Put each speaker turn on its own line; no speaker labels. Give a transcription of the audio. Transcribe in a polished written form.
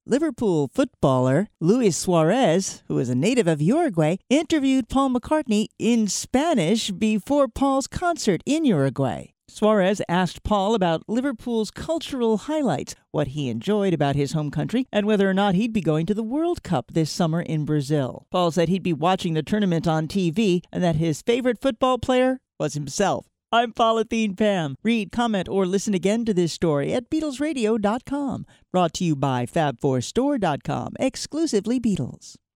Liverpool footballer Luis Suarez, who is a native of Uruguay, interviewed Paul McCartney in Spanish before Paul's concert in Uruguay. Suarez asked Paul about Liverpool's cultural highlights, what he enjoyed about his home country, and whether or not he'd be going to the World Cup this summer in Brazil. Paul said he'd be watching the tournament on TV and that his favorite football player was himself. I'm Polythene Pam. Read, comment, or listen again to this story at BeatlesRadio.com. Brought to you by Fab4Store.com, exclusively Beatles.